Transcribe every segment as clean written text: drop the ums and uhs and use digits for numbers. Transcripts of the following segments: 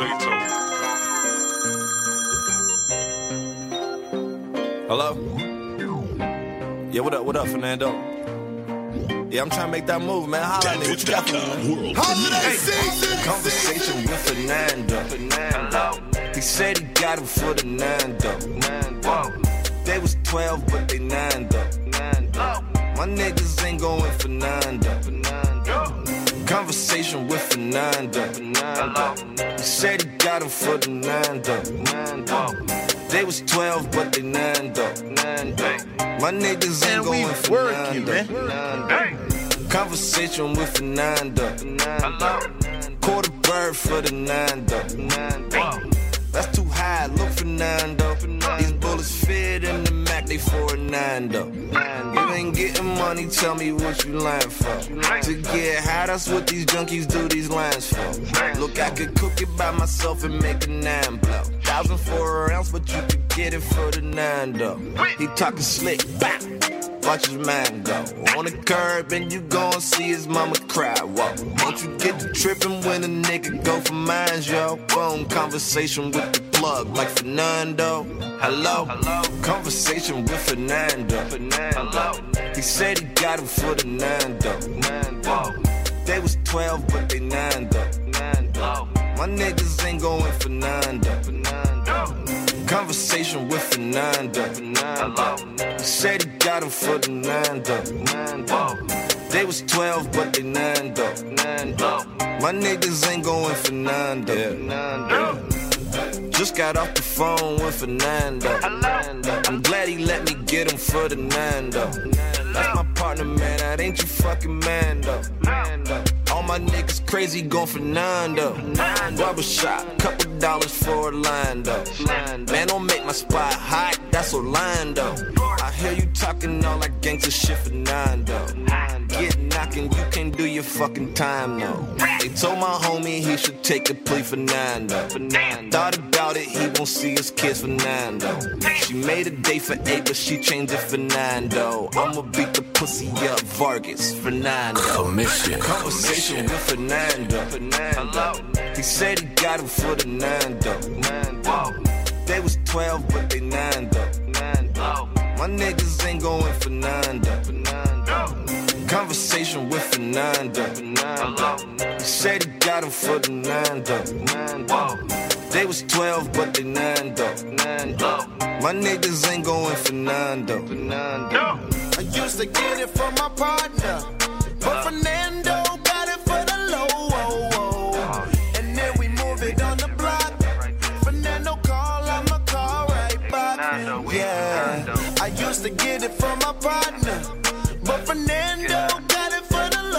Hello? Yeah, what up, Fernando? Yeah, I'm trying to make that move, man. Holla at me. What you got for me, man? Holiday season! Conversation with Fernando. He said he got him for the Nando. They was 12, but they 9 though. My niggas ain't going for Nando. Conversation with Fernando. He said he got him for the Nando. They was 12, but they 9 though. My niggas ain't going for Nando. Conversation with Fernando. Quarter bird for the Nando. That's too high, look Fernando. These bullets fit in the Mac, they for a Nando. You ain't getting money, tell me what you lying for. To get high, that's what these junkies do these lines for. Look, I could cook it by myself and make a 9 blow. 1,000 for an ounce, but you could get it for the Nando. He talking slick, bam. Watch his mind go on the curb and you gon' see his mama cry. Whoa, don't you get to tripping when a nigga go for mines, yo? Phone conversation with the plug like Fernando. Hello, conversation with Fernando. He said he got him for the Nando. They was 12, but they 9 though. My niggas ain't going for Nando. Conversation with Fernando. He said he got him for the Nando. They was 12, but they 9 though. My niggas ain't going for Nando. Just got off the phone with Fernando. I'm glad he let me get him for the Nando. That's my partner, man. That ain't you fucking man though. All my niggas crazy going for Nando. Barbershop, couple dollars for Orlando. Man, don't make my spot hot, that's Orlando. I hear you talking all that gangsta shit for Nando. Get knocking, you can't do your fucking time, no. They told my homie he should take a plea for Nando. Thought about it, he won't see his kids for Nando. She made a day for 8, but she changed it for Nando. I'ma beat the pussy up, Vargas, Fernando. Conversation with Fernando. He said he got him for the Nando. They was 12, but they 9 though. My niggas ain't going for Nando. Conversation with Fernando. He said he got him for the Nando. They was 12, but they 9 though. My niggas ain't going for Nando. I used to get it from my partner, but Fernando got it for the low. And then we move it on the block. Fernando call, I'ma call right back. Yeah, I used to get it from my partner, but Fernando got it for the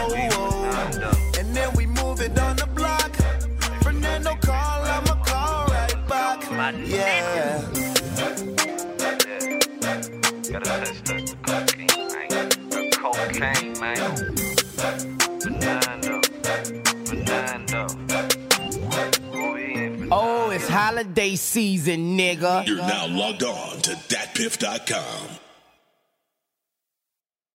low. And then we move it on the block. Fernando call, I'ma call right back. Yeah. Gotta touch the cocaine, man. Fernando. Oh, it's holiday season, nigga. You're now logged on to datpiff.com.